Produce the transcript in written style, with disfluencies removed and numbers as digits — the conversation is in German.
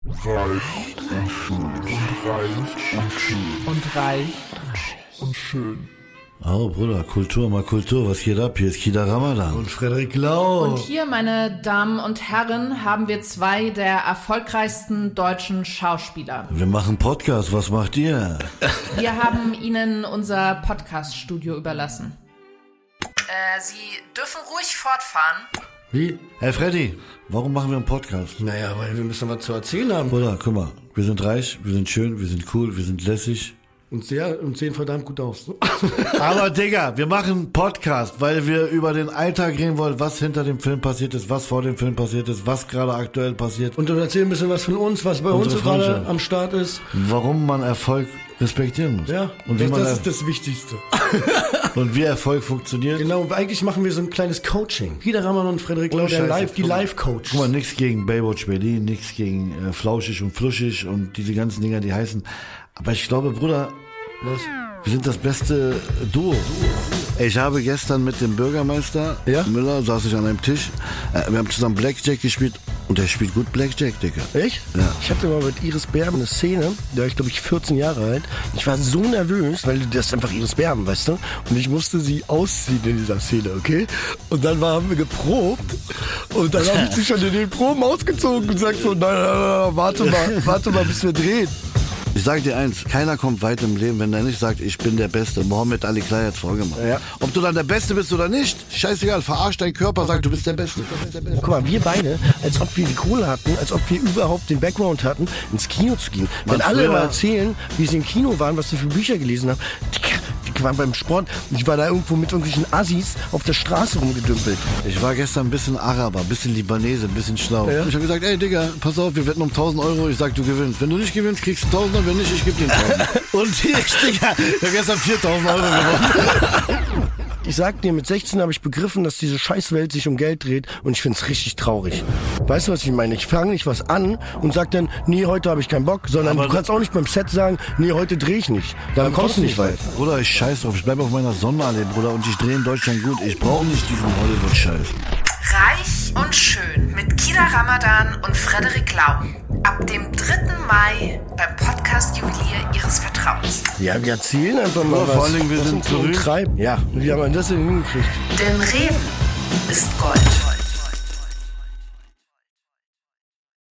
Reich und schön. Und reich und schön. Oh, Bruder, Kultur, mal Kultur. Was geht ab? Hier ist Kida Ramadan. Und Frederik Lau. Und hier, meine Damen und Herren, haben wir zwei der erfolgreichsten deutschen Schauspieler. Wir machen Podcast. Was macht ihr? Wir haben Ihnen unser Podcast-Studio überlassen. Sie dürfen ruhig fortfahren. Wie? Hey Freddy, warum machen wir einen Podcast? Naja, weil wir müssen was zu erzählen haben. Bruder, guck mal. Wir sind reich, wir sind schön, wir sind cool, wir sind lässig. Und sehen verdammt gut aus. Aber Digga, wir machen einen Podcast, weil wir über den Alltag reden wollen, was hinter dem Film passiert ist, was vor dem Film passiert ist, was gerade aktuell passiert. Und erzählen ein bisschen was von uns, was bei uns so gerade am Start ist. Warum man Erfolg respektieren muss. Ja, und das ist das Wichtigste. Und wie Erfolg funktioniert. Genau, eigentlich machen wir so ein kleines Coaching. Kida Ramadan und Frederik Lau, die Live-Coach. Guck mal, nichts gegen Baywatch Berlin, nichts gegen Flauschig und Fluschig und diese ganzen Dinger, die heißen. Aber ich glaube, Bruder, wir sind das beste Duo. Ich habe gestern mit dem Bürgermeister Müller, saß ich an einem Tisch, wir haben zusammen Blackjack gespielt und der spielt gut Blackjack, Digga. Echt? Ja. Ich hatte mal mit Iris Berben eine Szene, da war ich glaube ich 14 Jahre alt. Ich war so nervös, weil das ist einfach Iris Berben, weißt du? Und ich musste sie ausziehen in dieser Szene, okay? Und dann haben wir geprobt und dann habe ich sie schon in den Proben ausgezogen und gesagt so, nein, warte mal, bis wir drehen. Ich sag dir eins, keiner kommt weit im Leben, wenn er nicht sagt, ich bin der Beste. Mohammed Ali Clay hat's vorgemacht. Ja. Ob du dann der Beste bist oder nicht, scheißegal, verarsch deinen Körper, sag, du bist der Beste. Guck mal, wir beide, als ob wir die Kohle hatten, als ob wir überhaupt den Background hatten, ins Kino zu gehen. Wenn alle mal erzählen, wie sie im Kino waren, was sie für Bücher gelesen haben, die waren beim Sport und ich war da irgendwo mit irgendwelchen Assis auf der Straße rumgedümpelt. Ich war gestern ein bisschen Araber, ein bisschen Libanese, ein bisschen schlau. Ja. Ich habe gesagt, ey Digga, pass auf, wir wetten um 1.000 Euro, ich sag, du gewinnst. Wenn du nicht gewinnst, kriegst du 1.000, wenn nicht, ich geb dir 1.000. Und Digga, ich habe gestern 4.000 Euro gewonnen. Ich sag dir, mit 16 habe ich begriffen, dass diese Scheißwelt sich um Geld dreht und ich find's richtig traurig. Weißt du, was ich meine? Ich fange nicht was an und sag dann, nee, heute habe ich keinen Bock, sondern du kannst auch nicht beim Set sagen, nee, heute drehe ich nicht. Dann kommst du nicht weit. Bruder, ich scheiß drauf, ich bleibe auf meiner Sonnenallee, Bruder, und ich drehe in Deutschland gut. Ich brauche nicht diesen Hollywood-Scheiß. Reich und schön mit Kida Ramadan und Frederik Lau. Ab dem 3. Mai beim Podcast-Juwelier Ihres Vertrauens. Ja, wir erzählen einfach mal was. Vor allen Dingen, wir sind berühmt. Ja, wie haben wir das denn hingekriegt? Denn Reden ist Gold.